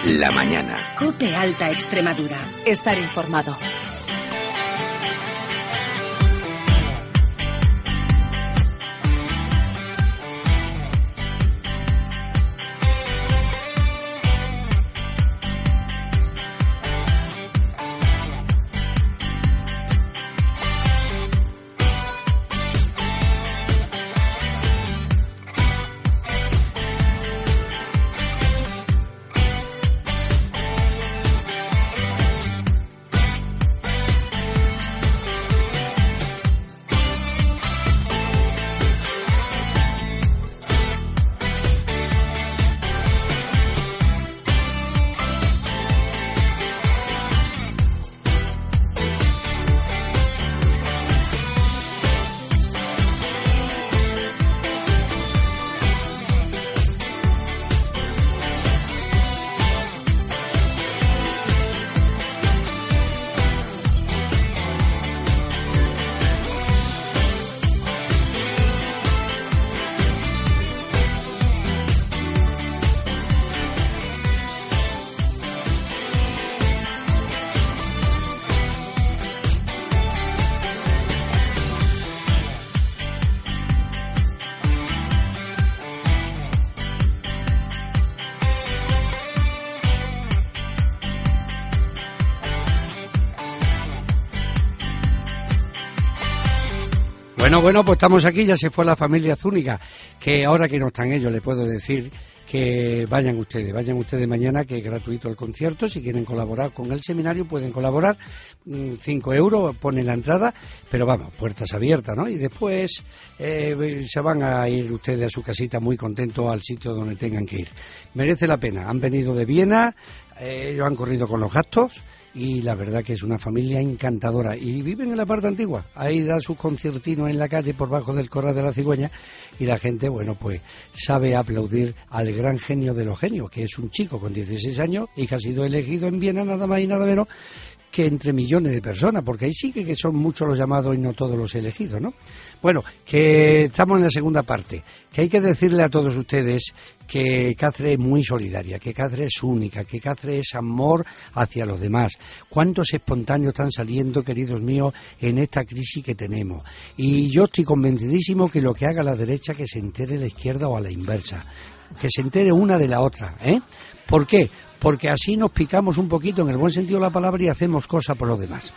la mañana. COPE Alta Extremadura. Estar informado. Bueno, pues estamos aquí, ya se fue la familia Zúñiga, que ahora que no están ellos le puedo decir que vayan ustedes mañana, que es gratuito el concierto. Si quieren colaborar con el seminario pueden colaborar, 5 euros pone la entrada, pero vamos, puertas abiertas, ¿no? Y después se van a ir ustedes a su casita muy contentos al sitio donde tengan que ir. Merece la pena, han venido de Viena, ellos han corrido con los gastos. Y la verdad que es una familia encantadora. Y viven en la parte antigua. Ahí da sus conciertinos en la calle por bajo del Corral de la Cigüeña. Y la gente, bueno, pues sabe aplaudir al gran genio de los genios, que es un chico con 16 años y que ha sido elegido en Viena nada más y nada menos que entre millones de personas, porque ahí sí que son muchos los llamados y no todos los elegidos, ¿no? Bueno, que estamos en la segunda parte, que hay que decirle a todos ustedes que Cáceres es muy solidaria, que Cáceres es única, que Cáceres es amor hacia los demás. ¿Cuántos espontáneos están saliendo, queridos míos, en esta crisis que tenemos? Y yo estoy convencidísimo que lo que haga la derecha, que se entere la izquierda o a la inversa, que se entere una de la otra, ¿eh? ¿Por qué? Porque así nos picamos un poquito en el buen sentido de la palabra y hacemos cosas por los demás.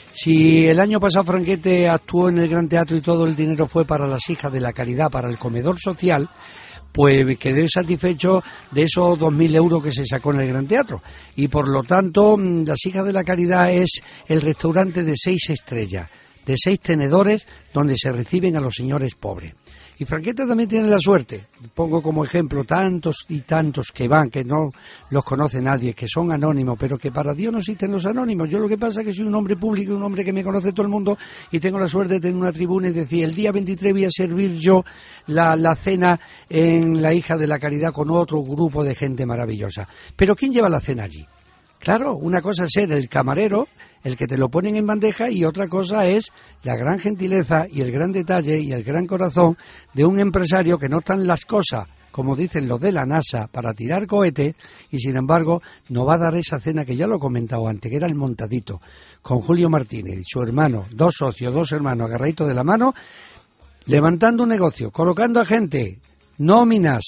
Si el año pasado Franquete actuó en el Gran Teatro y todo el dinero fue para las hijas de la caridad, para el comedor social, pues quedé satisfecho de esos 2.000 euros que se sacó en el Gran Teatro. Y por lo tanto, las hijas de la caridad es el restaurante de 6 estrellas, de 6 tenedores donde se reciben a los señores pobres. Y Franqueta también tiene la suerte, pongo como ejemplo tantos y tantos que van, que no los conoce nadie, que son anónimos, pero que para Dios no existen los anónimos. Yo lo que pasa es que soy un hombre público, un hombre que me conoce todo el mundo, y tengo la suerte de tener una tribuna y decir, el día 23 voy a servir yo la cena en la Hija de la Caridad con otro grupo de gente maravillosa. Pero ¿quién lleva la cena allí? Claro, una cosa es ser el camarero, el que te lo ponen en bandeja, y otra cosa es la gran gentileza y el gran detalle y el gran corazón de un empresario que no están las cosas, como dicen los de la NASA, para tirar cohetes, y sin embargo nos va a dar esa cena que ya lo he comentado antes, que era el montadito, con Julio Martínez y su hermano, 2 socios, 2 hermanos agarraditos de la mano, levantando un negocio, colocando a gente, nóminas,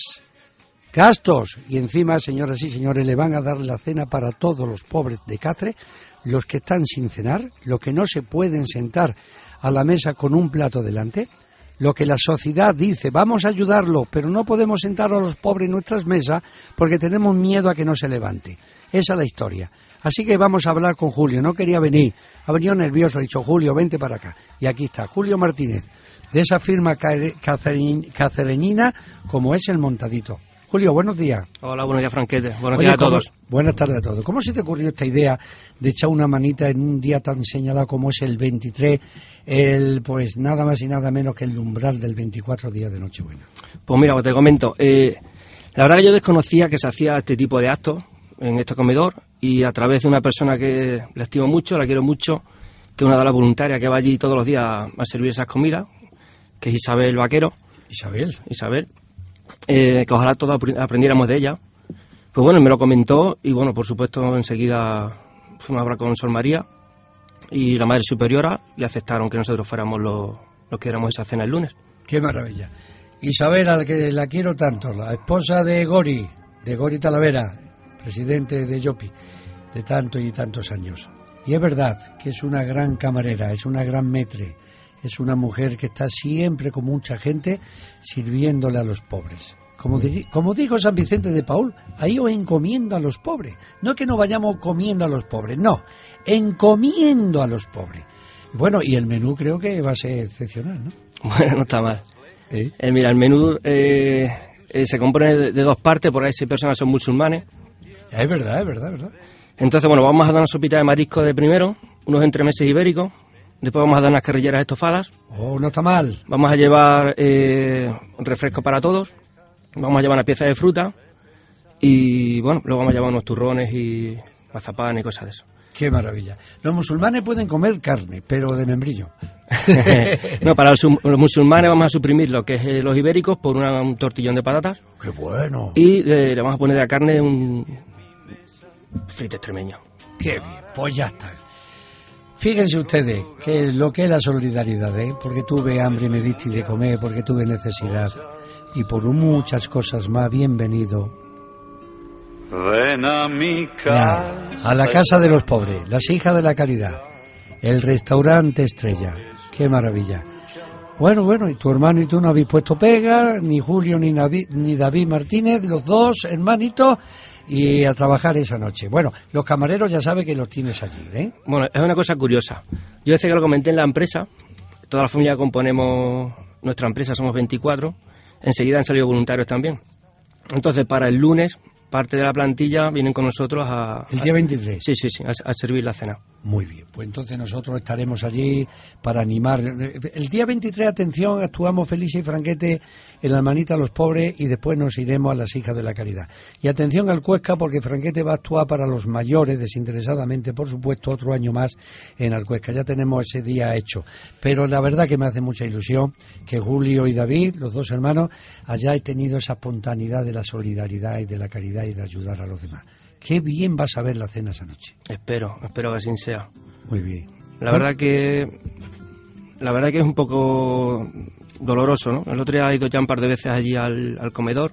gastos, y encima, señoras y señores, le van a dar la cena para todos los pobres de Cáceres, los que están sin cenar, los que no se pueden sentar a la mesa con un plato delante, lo que la sociedad dice, vamos a ayudarlo, pero no podemos sentar a los pobres en nuestras mesas porque tenemos miedo a que no se levante. Esa es la historia. Así que vamos a hablar con Julio. No quería venir, ha venido nervioso, ha dicho, Julio, vente para acá. Y aquí está, Julio Martínez, de esa firma cacereñina como es el Montadito. Julio, buenos días. Hola, buenos días, Franquete. Buenos días a todos. Buenas tardes a todos. ¿Cómo se te ocurrió esta idea de echar una manita en un día tan señalado como es el 23, pues nada más y nada menos que el umbral del 24 día de Nochebuena? Pues mira, te comento. La verdad que yo desconocía que se hacía este tipo de actos en este comedor, y a través de una persona que la estimo mucho, la quiero mucho, que es una de las voluntarias que va allí todos los días a servir esas comidas, que es Isabel Vaquero. Isabel. Que ojalá todos aprendiéramos de ella, Pues bueno, me lo comentó y bueno, por supuesto enseguida fuimos a hablar con Sor María y la Madre Superiora y aceptaron que nosotros fuéramos los que éramos esa cena el lunes. ¡Qué maravilla! Isabel, al que la quiero tanto, la esposa de Gori Talavera, presidente de Yopi, de tantos y tantos años. Y es verdad que es una gran camarera, es una gran maître, es una mujer que está siempre con mucha gente sirviéndole a los pobres. Como dijo San Vicente de Paúl, ahí os encomiendo a los pobres. No que no vayamos comiendo a los pobres, no, encomiendo a los pobres. Bueno, y el menú creo que va a ser excepcional, ¿no? Bueno, no está mal. Mira, el menú se compone de dos partes, porque 6 personas son musulmanes. Es verdad. Entonces, bueno, vamos a dar una sopita de marisco de primero, unos entremeses ibéricos, después vamos a dar unas carrilleras estofadas. Oh, no está mal. Vamos a llevar un refresco para todos, vamos a llevar una pieza de fruta y, bueno, luego vamos a llevar unos turrones y mazapán y cosas de eso. ¡Qué maravilla! Los musulmanes pueden comer carne, pero de membrillo. No, para los musulmanes vamos a suprimir lo que es los ibéricos por un tortillón de patatas. ¡Qué bueno! Y le vamos a poner de la carne un frito extremeño. ¡Qué bien! Pues ya está. Fíjense ustedes que lo que es la solidaridad, porque tuve hambre y me diste de comer, porque tuve necesidad y por muchas cosas más, bienvenido. Ven a mi casa. A la Casa de los Pobres, las Hijas de la Caridad, el restaurante Estrella. ¡Qué maravilla! Bueno, y tu hermano y tú no habéis puesto pega, ni Julio ni David Martínez, los dos hermanitos, y a trabajar esa noche. Bueno, los camareros ya saben que los tienes allí, ¿eh? Bueno, es una cosa curiosa. Yo desde que lo comenté en la empresa, toda la familia componemos nuestra empresa, somos 24, enseguida han salido voluntarios también. Entonces, para el lunes, parte de la plantilla vienen con nosotros ¿El día 23? Sí, a servir la cena. Muy bien, pues entonces nosotros estaremos allí para animar. El día 23, atención, actuamos Felicia y Franquete en la manita a los pobres y después nos iremos a las Hijas de la Caridad. Y atención al Cuesca, porque Franquete va a actuar para los mayores, desinteresadamente, por supuesto, otro año más en Alcuesca. Ya tenemos ese día hecho. Pero la verdad que me hace mucha ilusión que Julio y David, los dos hermanos, hayáis tenido esa espontaneidad de la solidaridad y de la caridad y de ayudar a los demás. Qué bien vas a ver la cena esa noche. Espero que así sea. Muy bien. La verdad que es un poco doloroso, ¿no? El otro día he ido ya un par de veces allí al comedor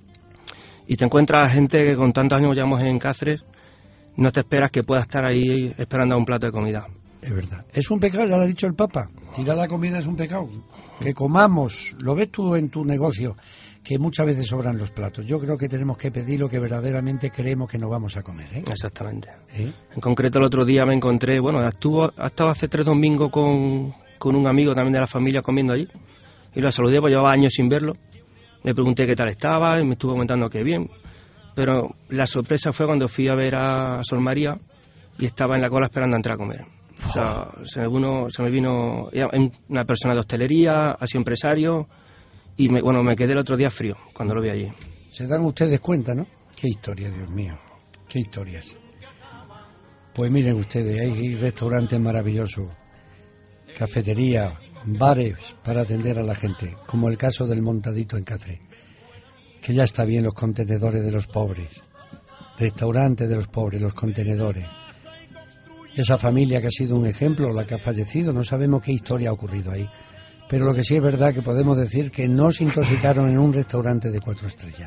y te encuentras gente que con tantos años llevamos en Cáceres, no te esperas que pueda estar ahí esperando a un plato de comida. Es verdad. Es un pecado, ya lo ha dicho el Papa. Tirar la comida es un pecado. Que comamos, lo ves tú en tu negocio, que muchas veces sobran los platos. Yo creo que tenemos que pedir lo que verdaderamente creemos que nos vamos a comer, ¿eh? Exactamente. En concreto, el otro día me encontré, ha estado hace 3 domingos con un amigo también de la familia comiendo allí, y lo saludé, pues llevaba años sin verlo. Le pregunté qué tal estaba, y me estuvo comentando que bien, pero la sorpresa fue cuando fui a ver a Sor María, y estaba en la cola esperando a entrar a comer. O sea, se me vino una persona de hostelería, así empresario, y me quedé el otro día frío cuando lo vi allí. Se dan ustedes cuenta, ¿no? Qué historia, Dios mío, qué historias. Pues miren ustedes, hay restaurantes maravillosos, cafetería, bares para atender a la gente, como el caso del Montadito en Cáceres, que ya está bien los contenedores de los pobres, restaurantes de los pobres, los contenedores. Esa familia que ha sido un ejemplo, la que ha fallecido, no sabemos qué historia ha ocurrido ahí. Pero lo que sí es verdad que podemos decir que no se intoxicaron en un restaurante de 4 estrellas.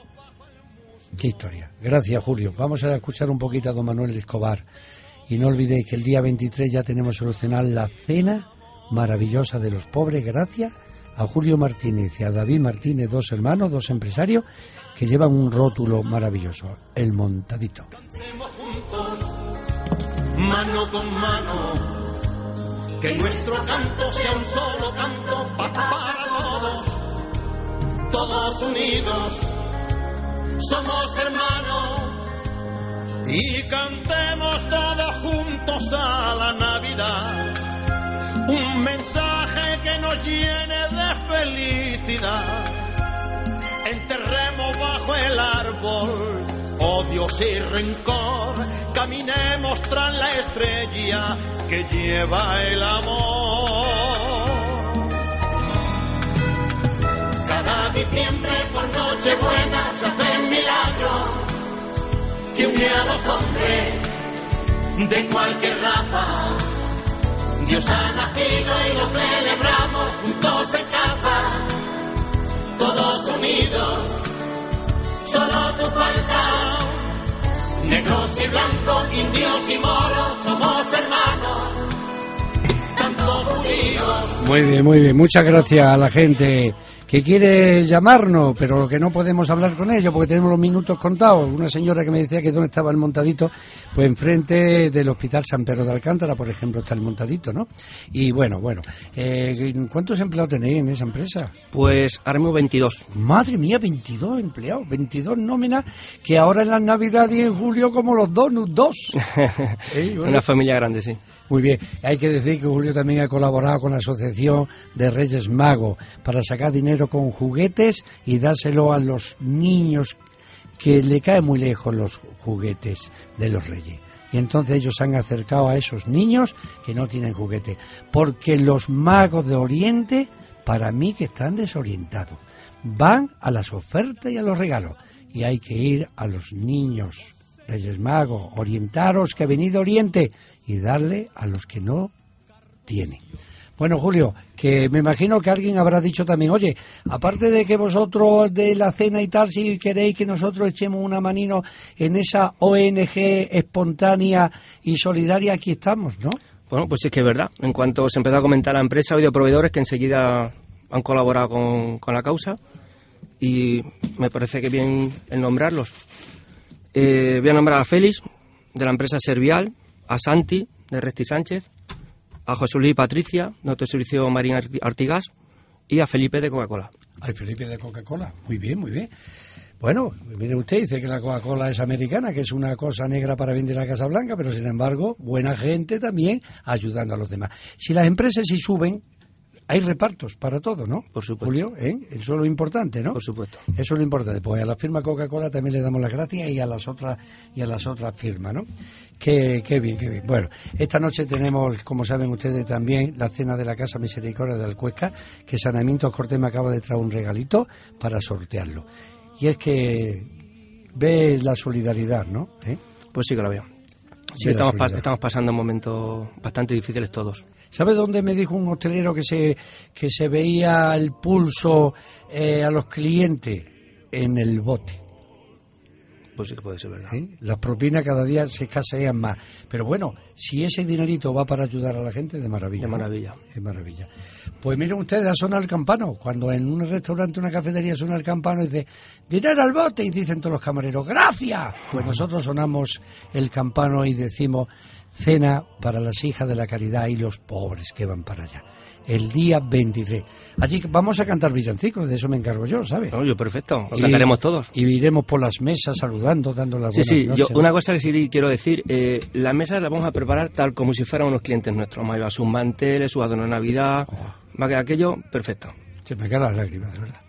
Qué historia. Gracias, Julio. Vamos a escuchar un poquito a don Manuel Escobar. Y no olvidéis que el día 23 ya tenemos solucionada la cena maravillosa de los pobres, gracias a Julio Martínez y a David Martínez, 2 hermanos, 2 empresarios, que llevan un rótulo maravilloso, el Montadito. Mano con mano, que nuestro canto sea un solo canto para todos unidos, somos hermanos, y cantemos todos juntos a la Navidad, un mensaje que nos llene de felicidad, enterremos bajo el árbol odios y rencor, caminemos tras la estrella que lleva el amor. Cada diciembre por Nochebuena se hace el milagro que une a los hombres de cualquier raza. Dios ha nacido y lo celebramos juntos en casa, todos unidos, solo tú falta. Negros y blancos, indios y moros, somos hermanos, tanto judíos. Muy bien, muchas gracias a la gente que quiere llamarnos, pero que no podemos hablar con ellos porque tenemos los minutos contados. Una señora que me decía que dónde estaba el montadito, pues enfrente del Hospital San Pedro de Alcántara, por ejemplo, está el montadito, ¿no? Y bueno, ¿cuántos empleados tenéis en esa empresa? Pues ahora mismo 22. Madre mía, 22 empleados, 22 nóminas, que ahora en las Navidades y en julio como los donuts, 2. Bueno. Una familia grande, sí. Muy bien, hay que decir que Julio también ha colaborado con la Asociación de Reyes Magos para sacar dinero con juguetes y dárselo a los niños que le caen muy lejos los juguetes de los Reyes. Y entonces ellos se han acercado a esos niños que no tienen juguete, porque los magos de Oriente, para mí que están desorientados, van a las ofertas y a los regalos, y hay que ir a los niños Reyes Magos, orientaros que venid de Oriente, y darle a los que no tienen. Bueno, Julio, que me imagino que alguien habrá dicho también, oye, aparte de que vosotros de la cena y tal, si queréis que nosotros echemos una manino en esa ONG espontánea y solidaria, aquí estamos, ¿no? Bueno, pues sí, es que es verdad. En cuanto se empezó a comentar la empresa, ha habido proveedores que enseguida han colaborado con la causa, y me parece que bien el nombrarlos. Voy a nombrar a Félix, de la empresa Servial, a Santi, de Resti Sánchez, a José Luis y Patricia, de Autoservicio Marín Artigas, y a Felipe de Coca-Cola. Ay, Felipe de Coca-Cola, muy bien, muy bien. Bueno, mire usted, dice que la Coca-Cola es americana, que es una cosa negra para vender la Casa Blanca, pero sin embargo, buena gente también ayudando a los demás. Si las empresas sí suben, hay repartos para todo, ¿no? Por supuesto. Julio, eso es lo importante, ¿no? Por supuesto. Eso es lo importante. Pues a la firma Coca-Cola también le damos las gracias, y a las otras firmas, ¿no? Qué bien, qué bien. Bueno, esta noche tenemos, como saben ustedes también, la cena de la Casa Misericordia de Alcuesca, que Saneamientos Cortés me acaba de traer un regalito para sortearlo. Y es que ve la solidaridad, ¿no? Pues sí que lo veo. Sí, estamos pasando momentos bastante difíciles todos. ¿Sabe dónde me dijo un hostelero que se veía el pulso a los clientes? En el bote. Pues sí que puede ser verdad. Las propinas cada día se escasean más. Pero bueno, si ese dinerito va para ayudar a la gente, de maravilla. De maravilla. ¿No? De maravilla. Pues miren ustedes, ha sonado el campano. Cuando en un restaurante, una cafetería suena el campano, dice, dinero al bote, y dicen todos los camareros, ¡gracias! Pues nosotros sonamos el campano y decimos, cena para las hijas de la caridad y los pobres que van para allá. El día 23. Allí vamos a cantar villancicos, de eso me encargo yo, ¿sabes? No, yo perfecto, lo cantaremos todos. Y iremos por las mesas saludando, dando las buenas noches. Yo una cosa que sí quiero decir, las mesas las vamos a preparar tal como si fueran unos clientes nuestros. Vamos a llevar sus manteles, su adorno de Navidad, va a quedar aquello perfecto. Se me caen las lágrimas, de verdad.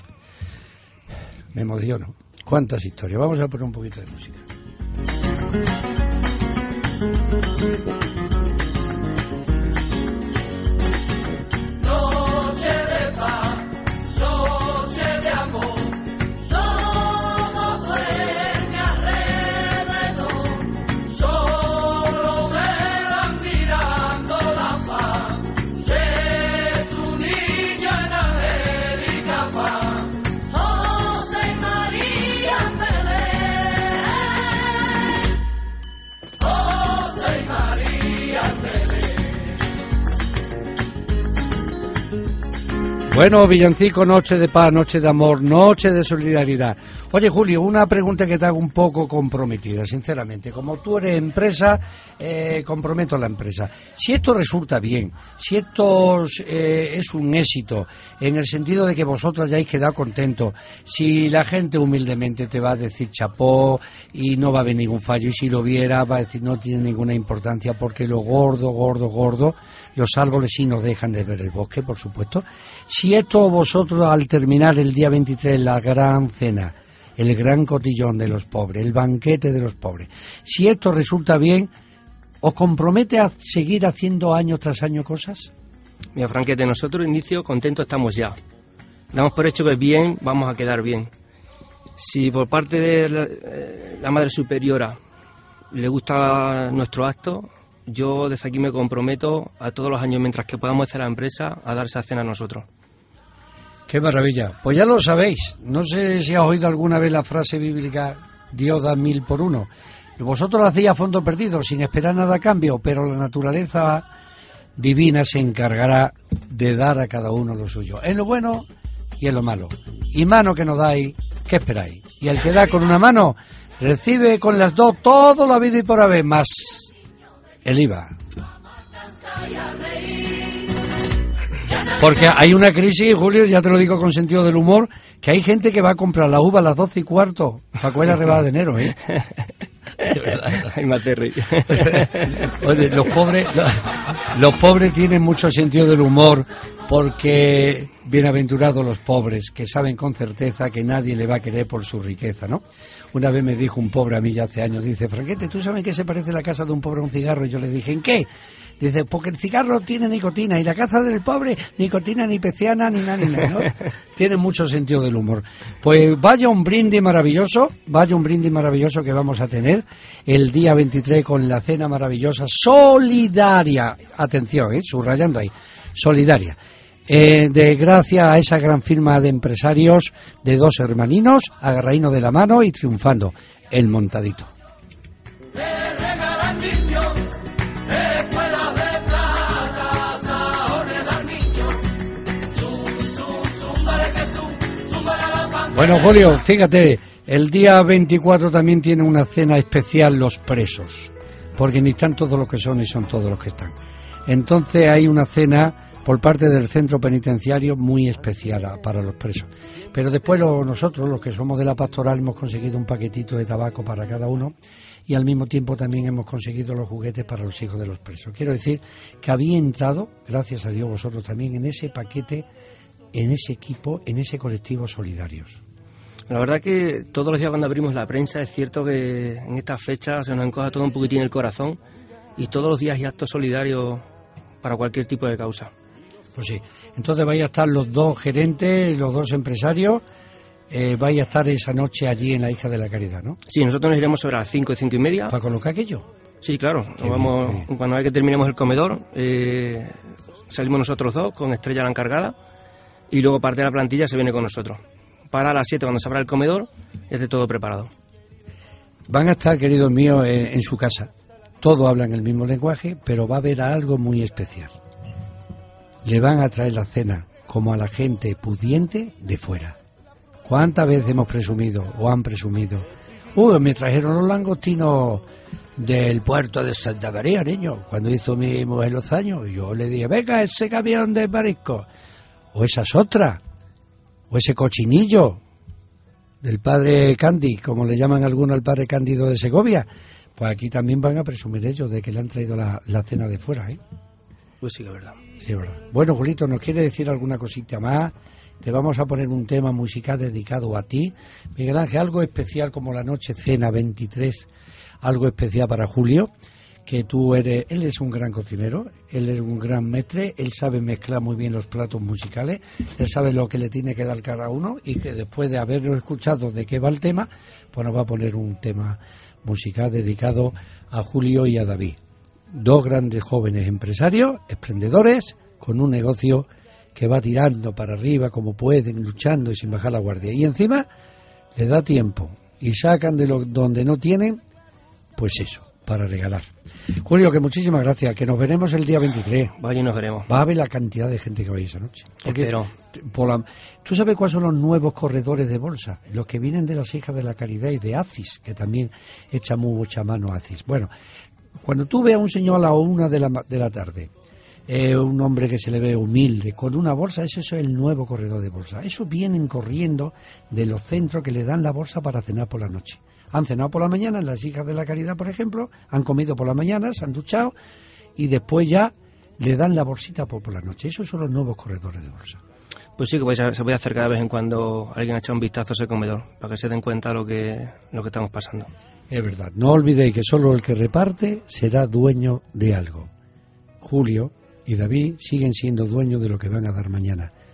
Me emociono. Cuántas historias. Vamos a poner un poquito de música. Bueno, villancico, noche de paz, noche de amor, noche de solidaridad. Oye, Julio, una pregunta que te hago un poco comprometida, sinceramente. Como tú eres empresa, comprometo la empresa. Si esto resulta bien, si esto es un éxito, en el sentido de que vosotros hayáis quedado contentos, si la gente humildemente te va a decir chapó y no va a haber ningún fallo, y si lo viera va a decir no tiene ninguna importancia, porque lo gordo, los árboles sí nos dejan de ver el bosque, por supuesto. Si esto vosotros, al terminar el día 23, la gran cena, el gran cotillón de los pobres, el banquete de los pobres, si esto resulta bien, ¿os compromete a seguir haciendo año tras año cosas? Mira, Franquete, nosotros inicio contentos estamos ya. Damos por hecho que bien, vamos a quedar bien. Si por parte de la Madre Superiora le gusta nuestro acto, yo desde aquí me comprometo a todos los años, mientras que podamos hacer la empresa, a dar esa cena a nosotros. ¡Qué maravilla! Pues ya lo sabéis. No sé si has oído alguna vez la frase bíblica, Dios da 1000 por uno. Vosotros lo hacéis a fondo perdido, sin esperar nada a cambio, pero la naturaleza divina se encargará de dar a cada uno lo suyo, en lo bueno y en lo malo. Y mano que nos dais, ¿qué esperáis? Y el que da con una mano, recibe con las dos todo la vida y por haber, más el IVA. Porque hay una crisis, Julio, ya te lo digo con sentido del humor, que hay gente que va a comprar la uva a las 12:15 para coger la rebada de enero, ¿eh? De verdad, hay más terrible. Oye, los pobres tienen mucho sentido del humor, porque bienaventurados los pobres, que saben con certeza que nadie le va a querer por su riqueza, ¿no? Una vez me dijo un pobre a mí ya hace años, dice, Franquete, ¿tú sabes en qué se parece la casa de un pobre a un cigarro? Y yo le dije, ¿en qué? Dice, porque el cigarro tiene nicotina y la casa del pobre, nicotina ni peciana ni nada, ¿no? Tiene mucho sentido del humor. Pues vaya un brindis maravilloso que vamos a tener el día 23 con la cena maravillosa solidaria. Atención, subrayando ahí, solidaria. De gracias a esa gran firma de empresarios de dos hermaninos, agarraínos de la mano y triunfando, el Montadito. Bueno, Julio, fíjate, el día 24 también tiene una cena especial los presos, porque ni están todos los que son ni son todos los que están. Entonces hay una cena por parte del centro penitenciario muy especial para los presos. Pero después nosotros, los que somos de la pastoral, hemos conseguido un paquetito de tabaco para cada uno y al mismo tiempo también hemos conseguido los juguetes para los hijos de los presos. Quiero decir que había entrado, gracias a Dios vosotros también, en ese paquete, en ese equipo, en ese colectivo solidarios. La verdad que todos los días cuando abrimos la prensa es cierto que en estas fechas se nos encoja todo un poquitín el corazón y todos los días hay actos solidarios para cualquier tipo de causa. Pues sí, entonces vais a estar los dos gerentes, los dos empresarios, vais a estar esa noche allí en la Hija de la Caridad, ¿no? Sí, nosotros nos iremos sobre las 5 y 5:30. ¿Para colocar aquello? Sí, claro, cuando hay que terminemos el comedor, salimos nosotros dos con Estrella la encargada y luego parte de la plantilla se viene con nosotros. Para las 7 cuando se abra el comedor, ya esté todo preparado. Van a estar, queridos míos, en su casa. Todos hablan el mismo lenguaje, pero va a haber algo muy especial. Le van a traer la cena como a la gente pudiente de fuera. ¿Cuántas veces hemos presumido o han presumido? Me trajeron los langostinos del puerto de Santa María, niño, cuando hizo mi mujer los años. Yo le dije, venga, ese camión de marisco, o esas otras, o ese cochinillo del padre Candi, como le llaman algunos al padre Cándido de Segovia. Pues aquí también van a presumir ellos de que le han traído la cena de fuera, ¿eh? Pues sí, la verdad. Sí, verdad. Bueno, Julito, ¿nos quiere decir alguna cosita más? Te vamos a poner un tema musical dedicado a ti. Miguel Ángel, algo especial como la noche cena 23, algo especial para Julio, que él es un gran cocinero, él es un gran maestre, él sabe mezclar muy bien los platos musicales, él sabe lo que le tiene que dar cada uno y que después de haberlo escuchado de qué va el tema, pues nos va a poner un tema musical dedicado a Julio y a David. Dos grandes jóvenes empresarios, emprendedores, con un negocio que va tirando para arriba como pueden, luchando y sin bajar la guardia. Y encima les da tiempo y sacan de donde no tienen, pues eso, para regalar. Julio, que muchísimas gracias, que nos veremos el día 23. Vaya, nos veremos. Va a ver la cantidad de gente que va a ir esa noche. Espero. ¿Tú sabes cuáles son los nuevos corredores de bolsa? Los que vienen de las Hijas de la Caridad y de ACIS, que también echa mucha mano a ACIS. Bueno, cuando tú ves a un señor a la 1 de la tarde, un hombre que se le ve humilde, con una bolsa, eso es el nuevo corredor de bolsa. Eso vienen corriendo de los centros que le dan la bolsa para cenar por la noche. Han cenado por la mañana en las Hijas de la Caridad, por ejemplo, han comido por la mañana, se han duchado y después ya le dan la bolsita por la noche. Esos son los nuevos corredores de bolsa. Pues sí, que se puede hacer cada vez en cuando alguien ha echado un vistazo a ese comedor, para que se den cuenta lo que estamos pasando. Es verdad, no olvidéis que solo el que reparte será dueño de algo. Julio y David siguen siendo dueños de lo que van a dar mañana.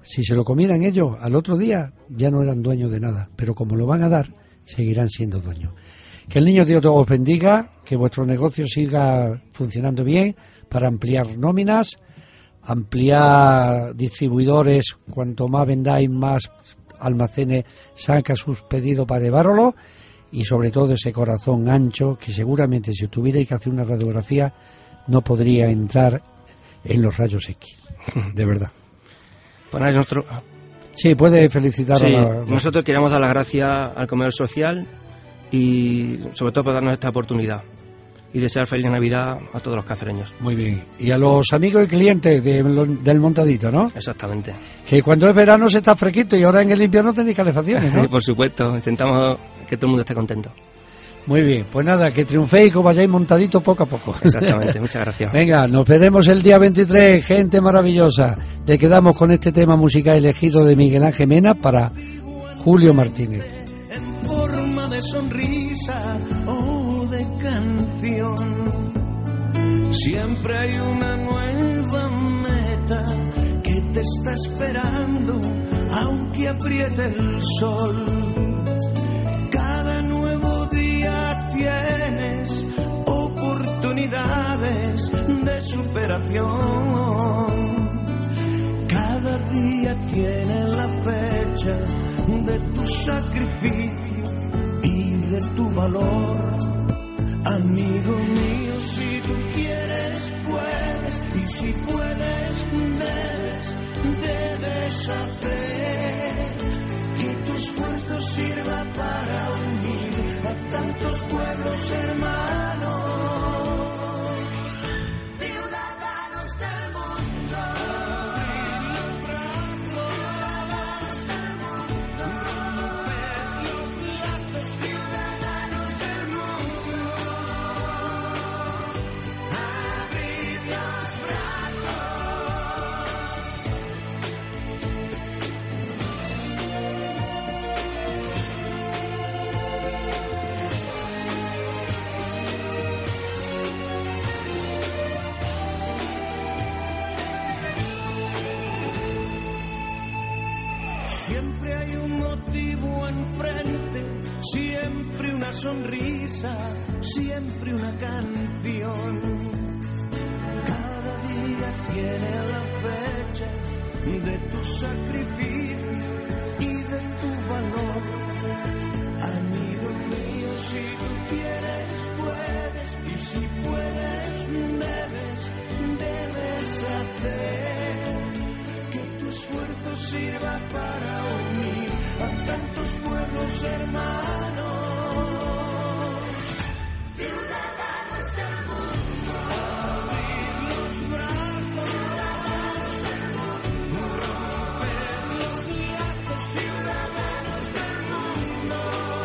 si se lo comieran ellos al otro día, ya no eran dueños de nada, pero como lo van a dar, seguirán siendo dueños. Que el niño Dios os bendiga, que vuestro negocio siga funcionando bien para ampliar nóminas, ampliar distribuidores, cuanto más vendáis, más almacenes saca sus pedidos para llevároslo, y sobre todo ese corazón ancho que seguramente si os tuvierais que hacer una radiografía no podría entrar en los rayos X, de verdad. Bueno, es nuestro... Sí, puede felicitar sí, a la... Nosotros queremos dar las gracias al comedor social y sobre todo por darnos esta oportunidad y desear feliz Navidad a todos los cacereños. Muy bien. Y a los amigos y clientes del montadito, ¿no? Exactamente. Que cuando es verano se está fresquito y ahora en el invierno tenéis calefacciones, ¿no? Por supuesto, intentamos que todo el mundo esté contento. Muy bien, pues nada, que triunféis y que vayáis montadito poco a poco. Exactamente, muchas gracias. Venga, nos veremos el día 23, gente maravillosa. Te quedamos con este tema musical elegido de Miguel Ángel Mena para Julio Martínez. En forma de sonrisa o de canción, siempre hay una nueva meta que te está esperando, aunque apriete el sol. Cada nuevo día tienes oportunidades de superación. Cada día tiene la fecha de tu sacrificio y de tu valor. Amigo mío, si tú quieres, puedes, y si puedes, debes hacer que tu esfuerzo sirva para unir a tantos pueblos hermanos. Ciudadanos del mundo, abrid los brazos del mundo, romper los lazos, ciudadanos del mundo, abrid los brazos. Siempre hay un motivo enfrente, siempre una sonrisa, siempre una canción. Cada día tiene la fecha de tu sacrificio y de tu valor. Amigo mío, si tú quieres, puedes, y si puedes, debes hacer que tu esfuerzo sirva para unir a tantos pueblos hermanos. Ciudadanos del mundo, abrid los brazos del mundo, romper los lazos, ciudadanos del mundo,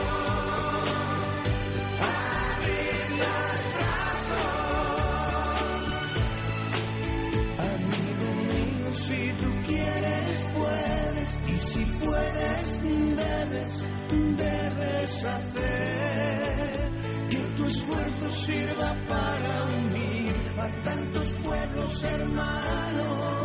abrid los brazos. Amigo mío, si tú quieres, puedes, y si puedes, debes hacer que tu esfuerzo sirva para unir a tantos pueblos hermanos.